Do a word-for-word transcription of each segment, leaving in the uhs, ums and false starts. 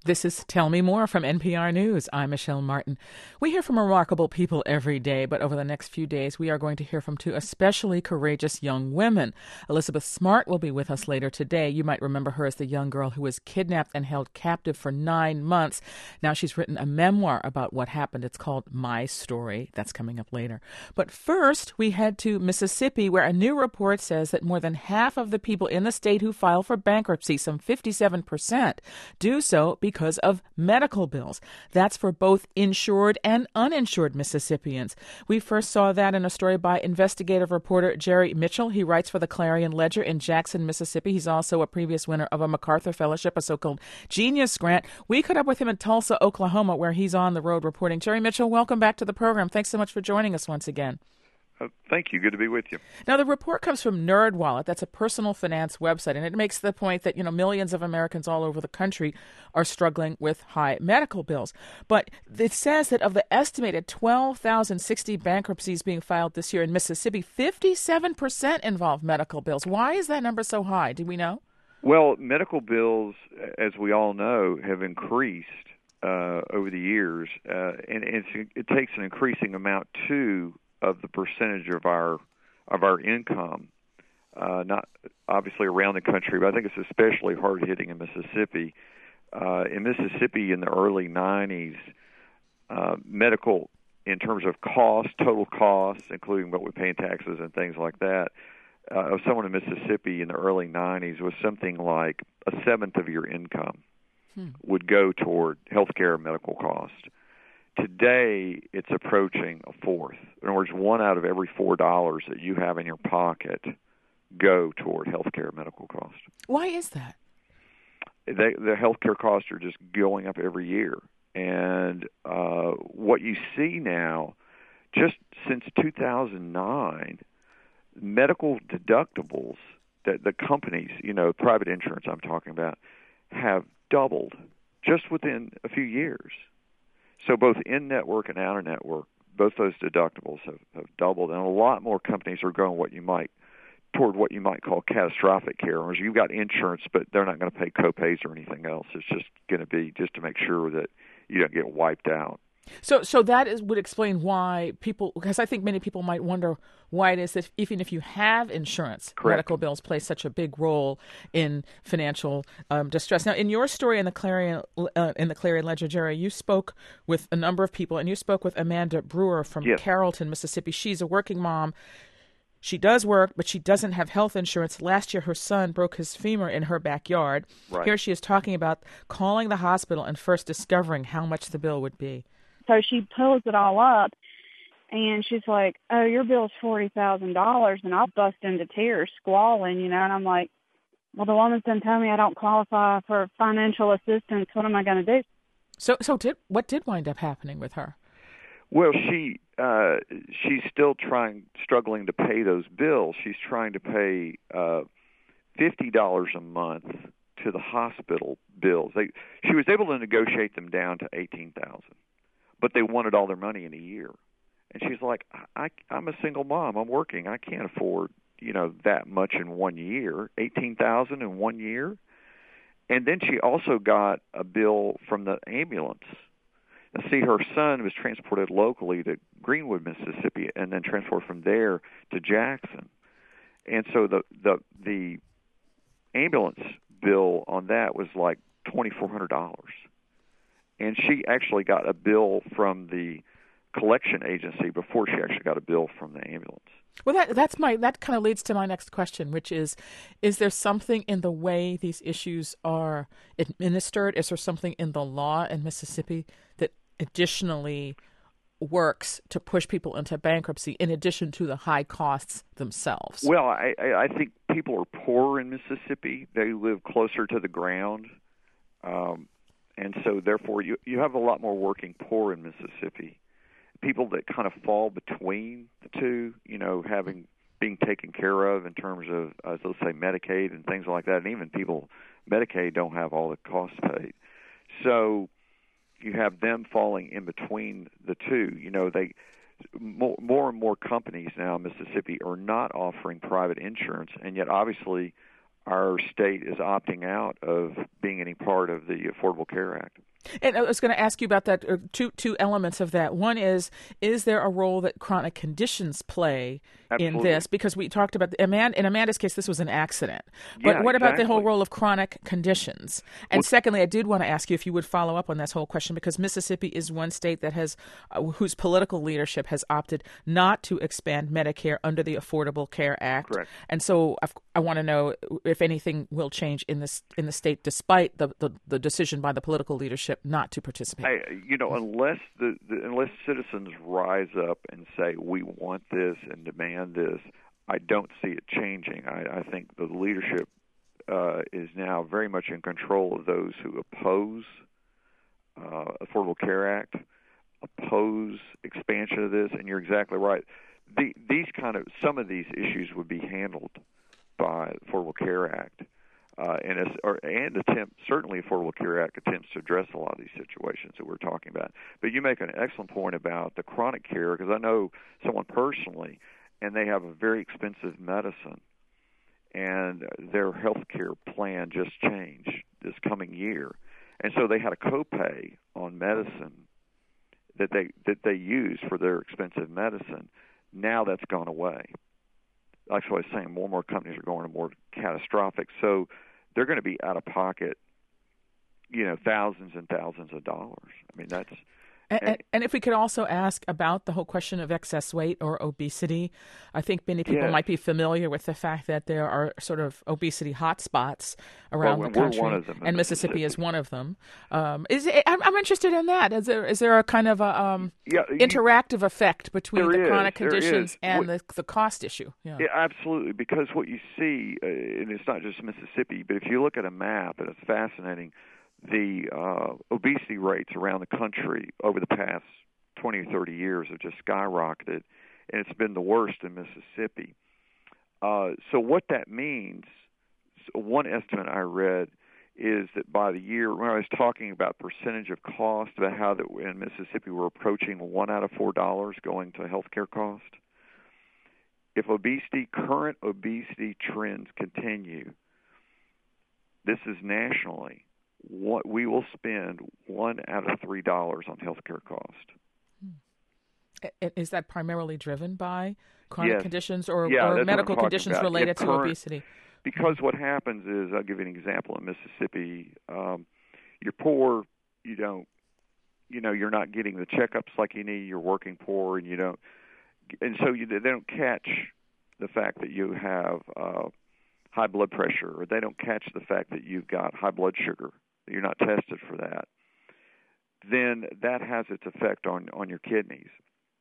This is Tell Me More from N P R News. I'm Michelle Martin. We hear from remarkable people every day, but over the next few days, we are going to hear from two especially courageous young women. Elizabeth Smart will be with us later today. You might remember her as the young girl who was kidnapped and held captive for nine months. Now she's written a memoir about what happened. It's called My Story. That's coming up later. But first, we head to Mississippi, where a new report says that more than half of the people in the state who file for bankruptcy, some fifty-seven percent, do so because of medical bills. That's for both insured and uninsured Mississippians. We first saw that in a story by investigative reporter Jerry Mitchell. He writes for the Clarion Ledger in Jackson, Mississippi. He's also a previous winner of a MacArthur Fellowship, a so-called Genius Grant. We caught up with him in Tulsa, Oklahoma, where he's on the road reporting. Jerry Mitchell, welcome back to the program. Thanks so much for joining us once again. Uh, thank you. Good to be with you. Now, the report comes from NerdWallet. That's a personal finance website, and it makes the point that, you know, millions of Americans all over the country are struggling with high medical bills. But it says that of the estimated twelve thousand sixty bankruptcies being filed this year in Mississippi, fifty-seven percent involve medical bills. Why is that number so high? Do we know? Well, medical bills, as we all know, have increased uh, over the years, uh, and it's, it takes an increasing amount, too, of the percentage of our of our income, uh, not obviously around the country, but I think it's especially hard hitting in Mississippi. Uh, in Mississippi, in the early nineties, uh, medical, in terms of cost, total costs, including what we pay in taxes and things like that, uh, of someone in Mississippi in the early nineties was something like a seventh of your income hmm. would go toward health care and medical costs. Today, it's approaching a fourth. In other words, one out of every four dollars that you have in your pocket go toward health care medical costs. Why is that? They, the health care costs are just going up every year. And uh, what you see now, just since two thousand nine, medical deductibles that the companies, you know, private insurance I'm talking about, have doubled just within a few years. So both in-network and out-of-network, both those deductibles have, have doubled, and a lot more companies are going what you might toward what you might call catastrophic care. Whereas you've got insurance, but they're not going to pay co-pays or anything else. It's just going to be just to make sure that you don't get wiped out. So, so that is would explain why people, because I think many people might wonder why it is that even if you have insurance, Correct. medical bills play such a big role in financial um, distress. Now, in your story in the Clarion uh, in the Clarion Ledger, Jerry, you spoke with a number of people, and you spoke with Amanda Brewer from yes. Carrollton, Mississippi. She's a working mom. She does work, but she doesn't have health insurance. Last year, her son broke his femur in her backyard. Right. Here she is talking about calling the hospital and first discovering how much the bill would be. So she pulls it all up, and she's like, oh, your bill's forty thousand dollars, and I'll bust into tears, squalling, you know, and I'm like, well, the woman's done told me I don't qualify for financial assistance. What am I going to do? So so did what did wind up happening with her? Well, she uh, she's still trying, struggling to pay those bills. She's trying to pay uh, fifty dollars a month to the hospital bills. They, she was able to negotiate them down to eighteen thousand dollars. But they wanted all their money in a year. And she's like, I, I'm a single mom. I'm working. I can't afford, you know, that much in one year, eighteen thousand dollars in one year. And then she also got a bill from the ambulance. Now, see, her son was transported locally to Greenwood, Mississippi, and then transported from there to Jackson. And so the the, the ambulance bill on that was like twenty-four hundred dollars. And she actually got a bill from the collection agency before she actually got a bill from the ambulance. Well, that that's my that kind of leads to my next question, which is, is there something in the way these issues are administered? Is there something in the law in Mississippi that additionally works to push people into bankruptcy in addition to the high costs themselves? Well, I, I think people are poorer in Mississippi. They live closer to the ground. Um And so, therefore, you you have a lot more working poor in Mississippi. People that kind of fall between the two, you know, having being taken care of in terms of, uh, let's say, Medicaid and things like that. And even people, Medicaid don't have all the costs paid. So you have them falling in between the two. You know, they more, more and more companies now in Mississippi are not offering private insurance, and yet obviously our state is opting out of being any part of the Affordable Care Act. And I was going to ask you about that, uh, two two elements of that. One is, is there a role that chronic conditions play Absolutely. in this? Because we talked about, the, Amanda, in Amanda's case, this was an accident. But Yeah, what about the exactly. whole role of chronic conditions? And Well, secondly, I did want to ask you if you would follow up on this whole question, because Mississippi is one state that has, uh, whose political leadership has opted not to expand Medicare under the Affordable Care Act. Correct. And so I've, I want to know if anything will change in this in the state, despite the, the, the decision by the political leadership not to participate. I, you know, unless the, the unless citizens rise up and say we want this and demand this, I don't see it changing. I, I think the leadership uh, is now very much in control of those who oppose uh, Affordable Care Act, oppose expansion of this, and you're exactly right. The, these kind of some of these issues would be handled by the Affordable Care Act. Uh, and, as, or, and attempt, certainly Affordable Care Act attempts to address a lot of these situations that we're talking about. But you make an excellent point about the chronic care, because I know someone personally, and they have a very expensive medicine, and their health care plan just changed this coming year. And so they had a copay on medicine that they that they use for their expensive medicine. Now that's gone away. Actually, I was saying more and more companies are going to more catastrophic. So they're going to be out of pocket, you know, thousands and thousands of dollars. I mean, that's... And, and, and if we could also ask about the whole question of excess weight or obesity, I think many people Yes. might be familiar with the fact that there are sort of obesity hotspots around Well, the we're country, one of them in and Mississippi, Mississippi. is one of them. Um, is it, I'm, I'm interested in that. Is there is there a kind of a um, Yeah, you- interactive effect between There the is, chronic there conditions is. and What- the the cost issue? Yeah. Yeah, absolutely, because what you see, uh, and it's not just Mississippi, but if you look at a map, and it's fascinating, the uh, obesity rates around the country over the past twenty or thirty years have just skyrocketed, and it's been the worst in Mississippi. Uh, so what that means, so one estimate I read is that by the year, when I was talking about percentage of cost, about how that in Mississippi we're approaching one out of four dollars going to healthcare cost. If obesity, current obesity trends continue, this is nationally, what we will spend one out of three dollars on healthcare cost. Is that primarily driven by chronic Yes. conditions or, Yeah, or that's what medical I'm talking conditions about. related If to current- obesity? Because what happens is, I'll give you an example. In Mississippi, um, you're poor, you don't, you know, you're not getting the checkups like you need. You're working poor, and you don't, and so you, they don't catch the fact that you have uh, high blood pressure, or they don't catch the fact that you've got high blood sugar. You're not tested for that. Then that has its effect on, on your kidneys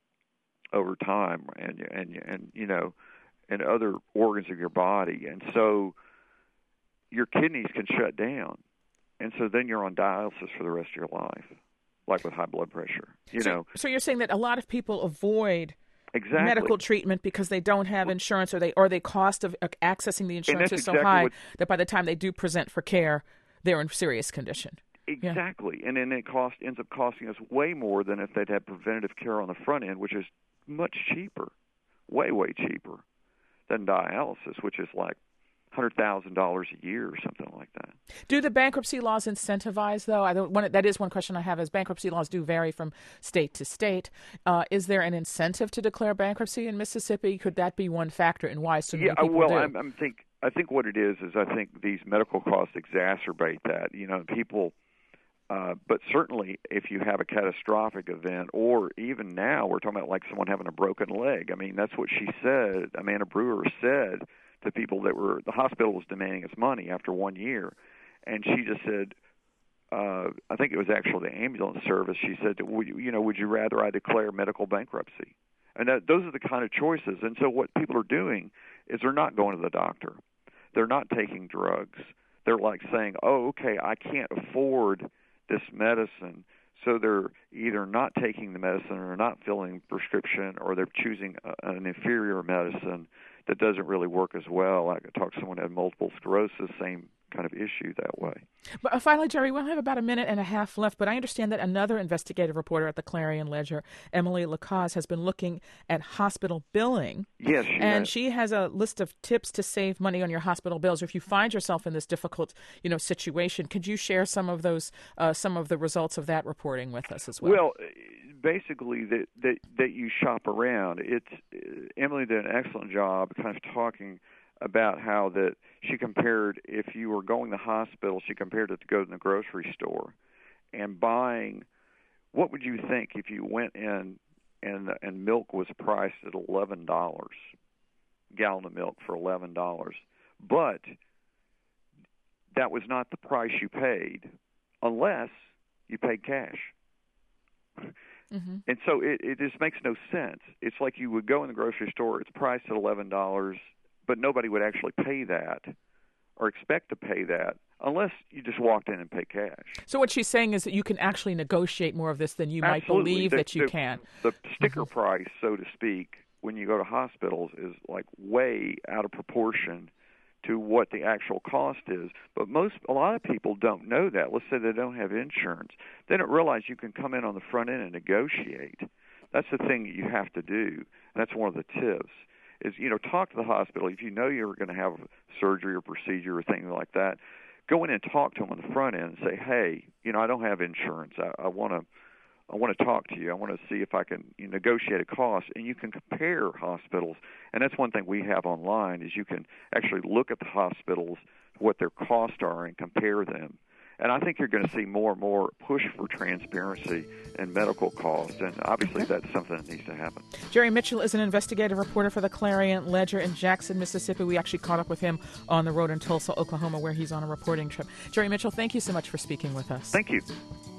over time, and and and you know, and other organs of your body, and so your kidneys can shut down, and so then you're on dialysis for the rest of your life, like with high blood pressure. You so, know, so you're saying that a lot of people avoid exactly medical treatment because they don't have insurance, or they or the cost of uh, accessing the insurance that's is so exactly high what- that by the time they do present for care, they're in serious condition. Exactly, and then it cost ends up costing us way more than if they'd had preventative care on the front end, which is much cheaper, way way cheaper than dialysis, which is like one hundred thousand dollars a year or something like that. Do the bankruptcy laws incentivize, though? I don't, one, that is one question I have, is bankruptcy laws do vary from state to state. Uh, is there an incentive to declare bankruptcy in Mississippi? Could that be one factor in why so many Yeah, people well, do? I'm, I'm think I think what it is is I think these medical costs exacerbate that. You know, people. Uh, but certainly, if you have a catastrophic event, or even now, we're talking about like someone having a broken leg. I mean, that's what she said. Amanda Brewer said to people that were, the hospital was demanding its money after one year. And she just said, uh, I think it was actually the ambulance service. She said, would you, you know, would you rather I declare medical bankruptcy? And that, those are the kind of choices. And so what people are doing is they're not going to the doctor. They're not taking drugs. They're like saying, oh, okay, I can't afford this medicine, so they're either not taking the medicine or not filling prescription, or they're choosing a, an inferior medicine that doesn't really work as well. I could talk to someone who had multiple sclerosis, same kind of issue that way. But uh, finally, Jerry, we'll have about a minute and a half left, but I understand that another investigative reporter at the Clarion Ledger, Emily Lacaze, has been looking at hospital billing. Yes, she And has. she has a list of tips to save money on your hospital bills. Or if you find yourself in this difficult, you know, situation, could you share some of those, uh, some of the results of that reporting with us as well? Well, basically, that that, that you shop around. It's uh, Emily did an excellent job kind of talking about how that she compared, if you were going to the hospital, she compared it to go to the grocery store and buying, what would you think if you went in and and milk was priced at eleven dollars, gallon of milk for eleven dollars, but that was not the price you paid unless you paid cash. Mm-hmm. And so it, it just makes no sense. It's like you would go in the grocery store, it's priced at eleven dollars, but nobody would actually pay that or expect to pay that unless you just walked in and paid cash. So what she's saying is that you can actually negotiate more of this than you Absolutely. might believe the, that you the, can. The sticker mm-hmm. price, so to speak, when you go to hospitals is like way out of proportion to what the actual cost is. But most, a lot of people don't know that. Let's say they don't have insurance. They don't realize you can come in on the front end and negotiate. That's the thing that you have to do. That's one of the tips. Is, you know, talk to the hospital. If you know you're going to have surgery or procedure or things like that, go in and talk to them on the front end and say, hey, you know, I don't have insurance. I, I want to I want to talk to you. I want to see if I can you know, negotiate a cost. And you can compare hospitals. And that's one thing we have online is you can actually look at the hospitals, what their costs are, and compare them. And I think you're going to see more and more push for transparency in medical costs, and obviously that's something that needs to happen. Jerry Mitchell is an investigative reporter for the Clarion Ledger in Jackson, Mississippi. We actually caught up with him on the road in Tulsa, Oklahoma, where he's on a reporting trip. Jerry Mitchell, thank you so much for speaking with us. Thank you.